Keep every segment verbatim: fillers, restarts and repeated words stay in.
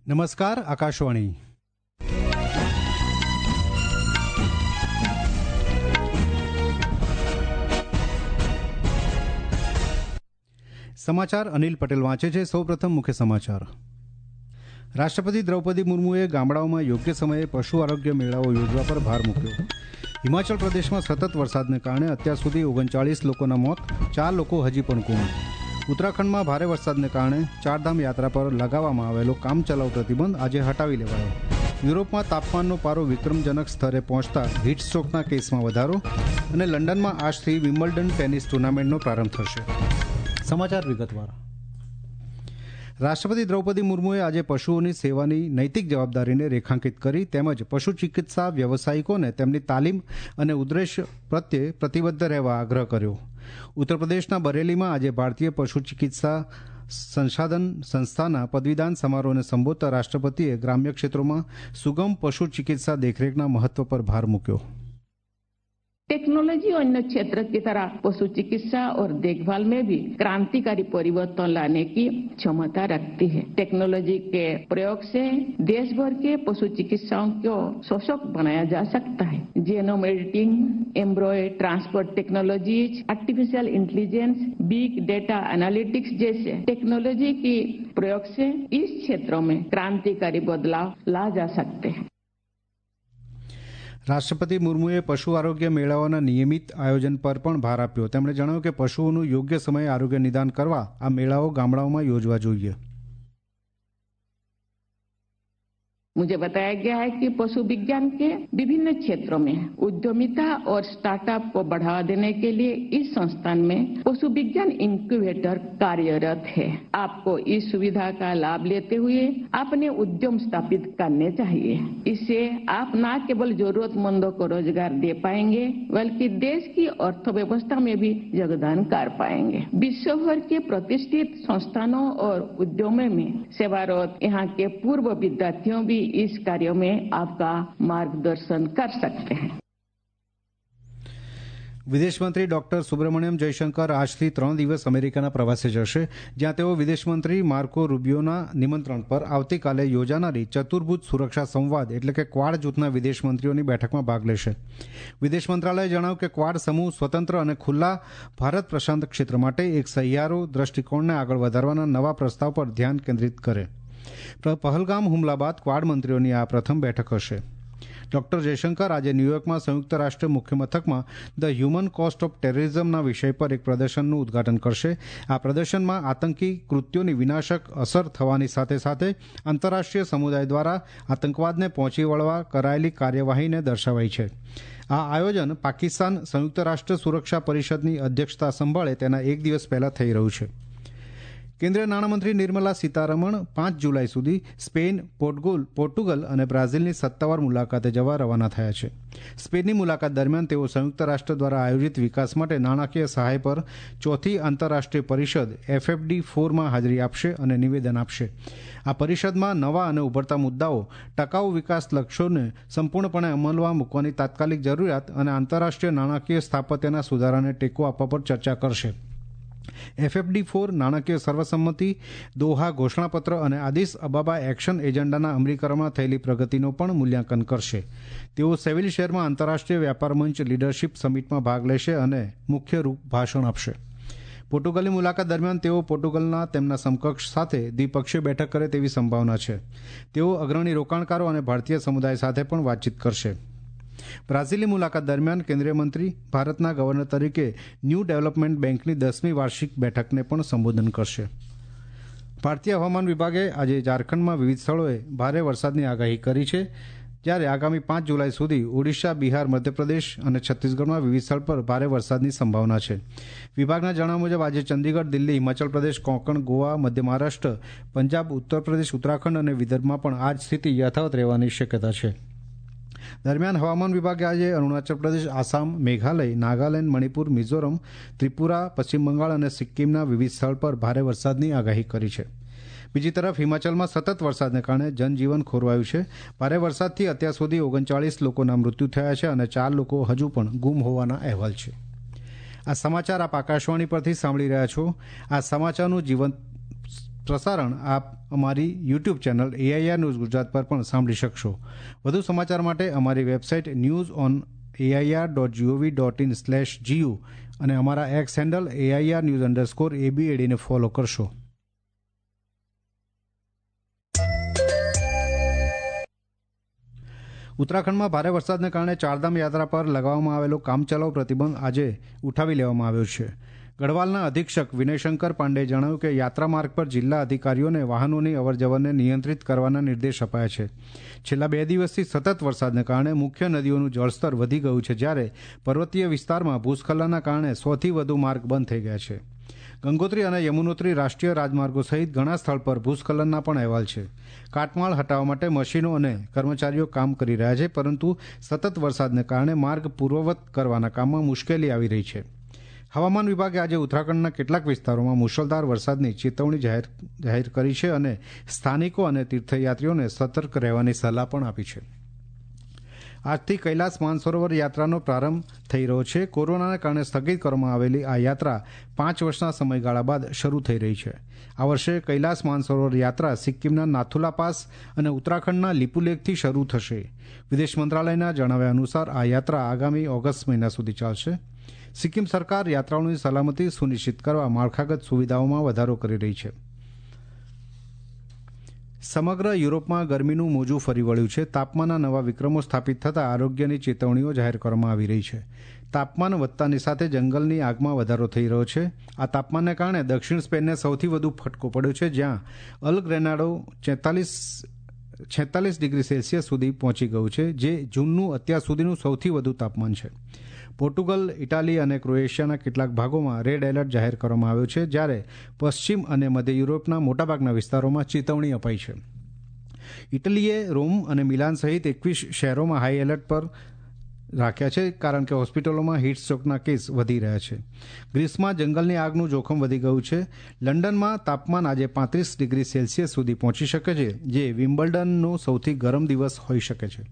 નમસ્કાર, આકાશવાણી. સમાચાર અનિલ પટેલ વાંચે છે. સૌપ્રથમ મુખ્ય સમાચાર. રાષ્ટ્રપતિ દ્રૌપદી મુર્મુએ ગામડાઓમાં યોગ્ય સમયે પશુ આરોગ્ય મેળાઓ યોજવા પર ભાર મૂક્યો. હિમાચલ પ્રદેશમાં સતત વરસાદને કારણે અત્યાર સુધી ઓગણચાળીસ લોકોના મોત, ચાર લોકો હજી પણ ગુમ. ઉત્તરાખંડમાં ભારે વરસાદને કારણે ચારધામ યાત્રા પર લગાવવામાં આવેલો કામચલાઉ પ્રતિબંધ આજે હટાવી લેવાયો. યુરોપમાં તાપમાનનો પારો વિક્રમજનક સ્તરે પહોંચતા હીટસ્ટ્રોકના કેસમાં વધારો અને લંડનમાં આજથી વિમ્બલ્ડન ટેનિસ ટુર્નામેન્ટનો પ્રારંભ થશે. સમાચાર વિગતવાર. રાષ્ટ્રપતિ દ્રૌપદી મુર્મુએ આજે પશુઓની સેવાની નૈતિક જવાબદારીને રેખાંકિત કરી તેમજ પશુ ચિકિત્સા વ્યવસાયિકોને તેમની તાલીમ અને ઉદ્દેશ પ્રત્યે પ્રતિબદ્ધ રહેવા આગ્રહ કર્યો. ઉત્તર પ્રદેશના બરેલીમાં આજે ભારતીય પશુ ચિકિત્સા સંશોધન સંસ્થાના પદવીદાન સમારોહને સંબોધતા રાષ્ટ્રપતિએ ગ્રામ્ય ક્ષેત્રોમાં સુગમ પશુ ચિકિત્સા દેખરેખના મહત્વ પર ભાર મૂક્યો. टेक्नोलॉजी अन्य क्षेत्र की तरह पशु चिकित्सा और देखभाल में भी क्रांतिकारी परिवर्तन लाने की क्षमता रखती है. टेक्नोलॉजी के प्रयोग से देश भर के पशु चिकित्साओं को सशक्त बनाया जा सकता है. Genome editing, embryo transport technologies, artificial intelligence, big data analytics जैसे टेक्नोलॉजी की प्रयोग से इस क्षेत्रों में क्रांतिकारी बदलाव ला जा सकते हैं. રાષ્ટ્રપતિ મુર્મુએ પશુ આરોગ્ય મેળાઓના નિયમિત આયોજન પર પણ ભાર આપ્યો. તેમણે જણાવ્યું કે પશુઓનું યોગ્ય સમયે આરોગ્ય નિદાન કરવા આ મેળાઓ ગામડાઓમાં યોજવા જોઈએ. मुझे बताया गया है कि पशु विज्ञान के विभिन्न क्षेत्रों में उद्यमिता और स्टार्टअप को बढ़ावा देने के लिए इस संस्थान में पशु विज्ञान इंक्यूबेटर कार्यरत है. आपको इस सुविधा का लाभ लेते हुए अपने उद्यम स्थापित करने चाहिए. इससे आप न केवल जरूरतमंदों को रोजगार दे पाएंगे बल्कि देश की अर्थव्यवस्था में भी योगदान कर पाएंगे. विश्व भर के प्रतिष्ठित संस्थानों और उद्यमों में सेवारत यहाँ के पूर्व विद्यार्थियों भी इस कार्य में आपका मार्गदर्शन कर सकते हैं. વિદેશ મંત્રી ડોક્ટર સુબ્રમણ્યમ જયશંકર આજથી ત્રણ દિવસ અમેરિકાના પ્રવાસે જશે, જ્યાં તેઓ વિદેશ મંત્રી માર્કો રૂબિયોના નિમંત્રણ પર આવતીકાલે યોજાનારી ચતુર્ભુજ સુરક્ષા સંવાદ એટલે કે ક્વાડ જૂથના વિદેશ મંત્રીઓની બેઠકમાં ભાગ લેશે. વિદેશ મંત્રાલયે જણાવ્યું કે ક્વાડ સમૂહ સ્વતંત્ર અને ખુલ્લા ભારત પ્રશાંત ક્ષેત્ર માટે એક સહિયારો દ્રષ્ટિકોણને આગળ વધારવાના નવા પ્રસ્તાવ પર ધ્યાન કેન્દ્રિત કરે. પહલગામ હુમલા બાદ ક્વાડ મંત્રીઓની આ પ્રથમ બેઠક હશે. ડોક્ટર જયશંકર આજે ન્યૂયોર્કમાં સંયુક્ત રાષ્ટ્ર મુખ્ય મથકમાં ધ હ્યુમન કોસ્ટ ઓફ ટેરરિઝમના વિષય પર એક પ્રદર્શનનું ઉદ્ઘાટન કરશે. આ પ્રદર્શનમાં આતંકી કૃત્યોની વિનાશક અસર થવાની સાથે સાથે આંતરરાષ્ટ્રીય સમુદાય દ્વારા આતંકવાદને પહોંચી વળવા કરાયેલી કાર્યવાહીને દર્શાવાઈ છે. આ આયોજન પાકિસ્તાન સંયુક્ત રાષ્ટ્ર સુરક્ષા પરિષદની અધ્યક્ષતા સંભાળે તેના એક દિવસ પહેલા થઈ રહ્યું છે. કેન્દ્રીય નાણામંત્રી નિર્મલા સીતારમણ પાંચ જુલાઈ સુધી સ્પેન, પોર્ટુગલ પોર્ટુગલ અને બ્રાઝિલની સત્તાવાર મુલાકાતે જવા રવાના થયા છે. સ્પેનની મુલાકાત દરમિયાન તેઓ સંયુક્ત રાષ્ટ્ર દ્વારા આયોજિત વિકાસ માટે નાણાકીય સહાય પર ચોથી આંતરરાષ્ટ્રીય પરિષદ એફએફડી ફોરમાં હાજરી આપશે અને નિવેદન આપશે. આ પરિષદમાં નવા અને ઉભરતા મુદ્દાઓ, ટકાઉ વિકાસ લક્ષ્યોને સંપૂર્ણપણે અમલમાં મૂકવાની તાત્કાલિક જરૂરિયાત અને આંતરરાષ્ટ્રીય નાણાકીય સ્થાપત્યના સુધારાને ટેકો આપવા પર ચર્ચા કરશે. એફએફડી ફોર નાણાકીય સર્વસંમતિ, દોહા ઘોષણાપત્ર અને આદિસ અબાબા એક્શન એજન્ડાના અમલીકરણમાં થયેલી પ્રગતિનો પણ મૂલ્યાંકન કરશે. તેઓ સેવિલ શહેરમાં આંતરરાષ્ટ્રીય વ્યાપાર મંચ લીડરશીપ સમિટમાં ભાગ લેશે અને મુખ્ય રૂપ ભાષણ આપશે. પોર્ટુગલની મુલાકાત દરમિયાન તેઓ પોર્ટુગલના તેમના સમકક્ષ સાથે દ્વિપક્ષીય બેઠક કરે તેવી સંભાવના છે. તેઓ અગ્રણી રોકાણકારો અને ભારતીય સમુદાય સાથે પણ વાતચીત કરશે. બ્રાઝિલની મુલાકાત દરમિયાન કેન્દ્રીય મંત્રી ભારતના ગવર્નર તરીકે ન્યૂ ડેવલપમેન્ટ બેંકની દસમી વાર્ષિક બેઠકને પણ સંબોધન કરશે. ભારતીય હવામાન વિભાગે આજે ઝારખંડમાં વિવિધ સ્થળોએ ભારે વરસાદની આગાહી કરી છે, જ્યારે આગામી પાંચ જુલાઈ સુધી ઓડિશા, બિહાર, મધ્યપ્રદેશ અને છત્તીસગઢમાં વિવિધ સ્થળ પર ભારે વરસાદની સંભાવના છે. વિભાગના જણાવ્યા મુજબ આજે ચંદીગઢ, દિલ્હી, હિમાચલ પ્રદેશ, કોંકણ, ગોવા, મધ્ય મહારાષ્ટ્ર, પંજાબ, ઉત્તર પ્રદેશ, ઉત્તરાખંડ અને વિદર્ભમાં પણ આ જ સ્થિતિ યથાવત રહેવાની શક્યતા છે. દરમિયાન હવામાન વિભાગે આજે અરુણાચલ પ્રદેશ, આસામ, મેઘાલય, નાગાલેન્ડ, મણિપુર, મિઝોરમ, ત્રિપુરા, પશ્ચિમ બંગાળ અને સિક્કિમના વિવિધ સ્થળ પર ભારે વરસાદની આગાહી કરી છે. બીજી તરફ હિમાચલમાં સતત વરસાદને કારણે જનજીવન ખોરવાયું છે. ભારે વરસાદથી અત્યાર સુધી ઓગણચાળીસ લોકોના મૃત્યુ થયા છે અને ચાર લોકો હજુ પણ ગુમ હોવાના અહેવાલ છે. આ સમાચાર આપ આકાશવાણી પરથી સાંભળી રહ્યા છો. આ સમાચારનું જીવંત પ્રસારણ આપ અમારી YouTube channel AIR news Gujarat પર પણ સાંભળી શકશો. વધુ સમાચાર માટે અમારી website news on AIR dot GOV dot in slash GU અને અમારા X handle AIR news underscore એબીએડીને ફોલો કરશો. ઉત્તરાખંડમાં ભારે વરસાદને કારણે ચારધામ યાત્રા પર લગાવવામાં આવેલો કામચલાઉ પ્રતિબંધ આજે ઉઠાવી લેવામાં આવ્યો છે. ગઢવાલના અધિક્ષક વિનયશંકર પાંડેએ જણાવ્યું કે યાત્રા માર્ગ પર જિલ્લા અધિકારીઓને વાહનોની અવરજવરને નિયંત્રિત કરવાના નિર્દેશ અપાયા છે. છેલ્લા બે દિવસથી સતત વરસાદને કારણે મુખ્ય નદીઓનું જળસ્તર વધી ગયું છે, જ્યારે પર્વતીય વિસ્તારમાં ભૂસ્ખલનના કારણે સોથી વધુ માર્ગ બંધ થઈ ગયા છે. ગંગોત્રી અને યમુનોત્રી રાષ્ટ્રીય રાજમાર્ગો સહિત ઘણા સ્થળ પર ભૂસ્ખલનના પણ અહેવાલ છે. કાટમાળ હટાવવા માટે મશીનો અને કર્મચારીઓ કામ કરી રહ્યા છે, પરંતુ સતત વરસાદને કારણે માર્ગ પૂર્વવત કરવાના કામમાં મુશ્કેલી આવી રહી છે. હવામાન વિભાગે આજે ઉત્તરાખંડના કેટલાક વિસ્તારોમાં મુશળધાર વરસાદની ચેતવણી જાહેર જાહેર કરી છે અને સ્થાનિકો અને તીર્થયાત્રીઓને સતર્ક રહેવાની સલાહ પણ આપી છે. આજથી કૈલાસ માનસરોવર યાત્રાનો પ્રારંભ થઈ રહ્યો છે. કોરોનાના કારણે સ્થગિત કરવામાં આવેલી આ યાત્રા પાંચ વર્ષના સમયગાળા બાદ શરૂ થઈ રહી છે. આ વર્ષે કૈલાસ માનસરોવર યાત્રા સિક્કિમના નાથુલા પાસ અને ઉત્તરાખંડના લિપુલેખથી શરૂ થશે. વિદેશ મંત્રાલયના જણાવ્યા અનુસાર આ યાત્રા આગામી ઓગસ્ટ મહિના સુધી ચાલશે. સિક્કિમ સરકાર યાત્રાળુઓની સલામતી સુનિશ્ચિત કરવા માળખાગત સુવિધાઓમાં વધારો કરી રહી છે. સમગ્ર યુરોપમાં ગરમીનું મોજું ફરી વળ્યું છે. તાપમાનના નવા વિક્રમો સ્થાપિત થતાં આરોગ્યની ચેતવણીઓ જાહેર કરવામાં આવી રહી છે. તાપમાન વધતાની સાથે જંગલની આગમાં વધારો થઈ રહ્યો છે. આ તાપમાનને કારણે દક્ષિણ સ્પેનને સૌથી વધુ ફટકો પડ્યો છે, જ્યાં અલ ગ્રેનાડો છેતાલીસ છેતાલીસ ડિગ્રી સેલ્સિયસ સુધી પહોંચી ગયું છે, જે જૂનનું અત્યાર સુધીનું સૌથી વધુ તાપમાન છે. પોર્ટુગલ, ઇટાલી અને ક્રોએશિયાના કેટલાક ભાગોમાં રેડ એલર્ટ જાહેર કરવામાં આવ્યો છે, જ્યારે પશ્ચિમ અને મધ્ય યુરોપના મોટાભાગના વિસ્તારોમાં ચેતવણી અપાઈ છે. ઇટલીએ રોમ અને મિલાન સહિત એકવીસ શહેરોમાં હાઈ એલર્ટ પર રાખ્યા છે, કારણ કે હોસ્પિટલોમાં હીટ સ્ટ્રોકના કેસ વધી રહ્યા છે. ગ્રીસમાં જંગલની આગનું જોખમ વધી ગયું છે. લંડનમાં તાપમાન આજે પાંત્રીસ ડિગ્રી સેલ્સિયસ સુધી પહોંચી શકે છે, જે વિમ્બલ્ડનનો સૌથી ગરમ દિવસ હોઈ શકે છે.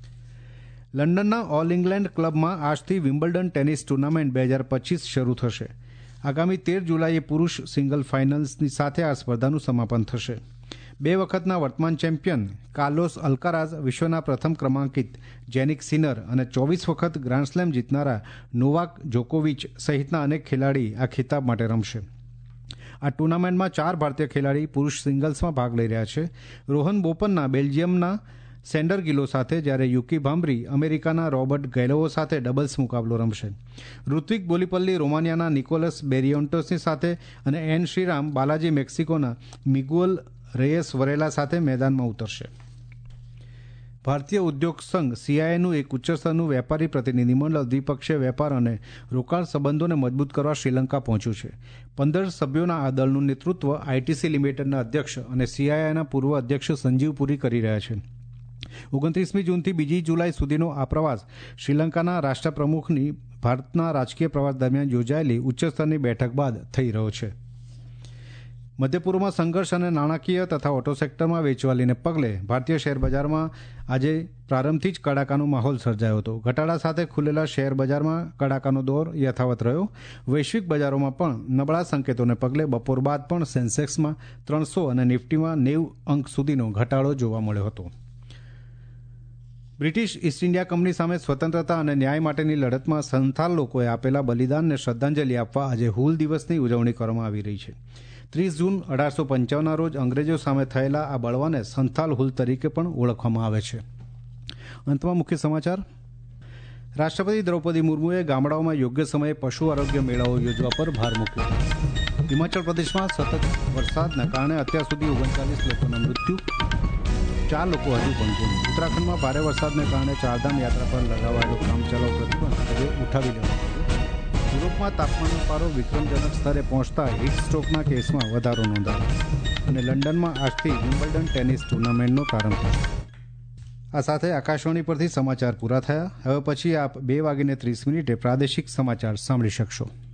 લંડનના ઓલ ઇંગ્લેન્ડ ક્લબમાં આજથી વિમ્બલ્ડન ટેનિસ ટુર્નામેન્ટ બે હજાર પચીસ શરૂ થશે. આગામી તેર જુલાઈએ પુરુષ સિંગલ ફાઇનલ્સની સાથે આ સ્પર્ધાનું સમાપન થશે. બે વખતના વર્તમાન ચેમ્પિયન કાર્લોસ અલ્કારાઝ, વિશ્વના પ્રથમ ક્રમાંકિત જેનિક સિનર અને ચોવીસ વખત ગ્રાન્ડ સ્લેમ જીતનારા નોવાક જોકોવિચ સહિતના અનેક ખેલાડી આ ખિતાબ માટે રમશે. આ ટુર્નામેન્ટમાં ચાર ભારતીય ખેલાડી પુરુષ સિંગલ્સમાં ભાગ લઈ રહ્યા છે. રોહન બોપન્ના બેલ્જિયમના સેન્ડર ગિલો સાથે, જ્યારે યુકી ભામ્બરી અમેરિકાના રોબર્ટ ગેલોવો સાથે ડબલ્સ મુકાબલો રમશે. ઋત્વિક બોલીપલ્લી રોમાનિયાના નિકોલસ બેરિયોન્ટોસની સાથે અને એન શ્રીરામ બાલાજી મેક્સિકોના મિગુઅલ રેયસ વરેલા સાથે મેદાનમાં ઉતરશે. ભારતીય ઉદ્યોગ સંઘ સીઆઈઆઈનું એક ઉચ્ચસ્તરનું વેપારી પ્રતિનિધિમંડળ દ્વિપક્ષીય વેપાર અને રોકાણ સંબંધોને મજબૂત કરવા શ્રીલંકા પહોંચ્યું છે. પંદર સભ્યોના આ દળનું નેતૃત્વ આઈટીસી લિમિટેડના અધ્યક્ષ અને સીઆઈઆઈના પૂર્વ અધ્યક્ષ સંજીવ પુરી કરી રહ્યા છે. ઓગણત્રીસમી જૂનથી બીજી જુલાઈ સુધીનો આ પ્રવાસ શ્રીલંકાના રાષ્ટ્રપ્રમુખની ભારતના રાજકીય પ્રવાસ દરમિયાન યોજાયેલી ઉચ્ચસ્તરની બેઠક બાદ થઈ રહ્યો છે. મધ્યપૂર્વમાં સંઘર્ષ અને નાણાકીય તથા ઓટો સેક્ટરમાં વેચવાલીને પગલે ભારતીય શેર બજારમાં આજે પ્રારંભથી જ કડાકાનો માહોલ સર્જાયો હતો. ઘટાડા સાથે ખુલેલા શેર બજારમાં કડાકાનો દોર યથાવત રહ્યો. વૈશ્વિક બજારોમાં પણ નબળા સંકેતોને પગલે બપોર બાદ પણ સેન્સેક્સમાં ત્રણસો અને નિફ્ટીમાં નેવું અંક સુધીનો ઘટાડો જોવા મળ્યો હતો. બ્રિટિશ ઇસ્ટ ઇન્ડિયા કંપની સામે સ્વતંત્રતા અને ન્યાય માટેની લડતમાં સંથાલ લોકોએ આપેલા બલિદાનને શ્રદ્ધાંજલિ આપવા આજે હૂલ દિવસની ઉજવણી કરવામાં આવી રહી છે. ત્રીસ જૂન અઢારસો પંચાવનના રોજ અંગ્રેજો સામે થયેલા આ બળવાને સંથાલ હૂલ તરીકે પણ ઓળખવામાં આવે છે. અંતમાં મુખ્ય સમાચાર. રાષ્ટ્રપતિ દ્રૌપદી મુર્મુએ ગામડાઓમાં યોગ્ય સમયે પશુ આરોગ્ય મેળાઓ યોજવા પર ભાર મૂક્યો. હિમાચલ પ્રદેશમાં સતત વરસાદના કારણે અત્યાર સુધી ઓગણચાલીસ લોકોના મૃત્યુ, ચાર લોકો હજુ પણ ગુમ. ઉત્તરાખંડમાં ભારે વરસાદને કારણે ચારધામ યાત્રા પર લગાવાયેલો કામચલાઉ પ્રતિબંધ આજે ઉઠાવી લેવાયો. યુરોપમાં તાપમાનનો પારો વિક્રમજનક સ્તરે પહોંચતા હીટ સ્ટ્રોકના કેસમાં વધારો નોંધાયો અને લંડનમાં આજથી વિમ્બલ્ડન ટેનિસ ટુર્નામેન્ટનો પ્રારંભ થયો. આ સાથે આકાશવાણી પરથી સમાચાર પૂરા થયા. હવે પછી આપ બે વાગીને ત્રીસ મિનિટે પ્રાદેશિક સમાચાર સાંભળી શકશો.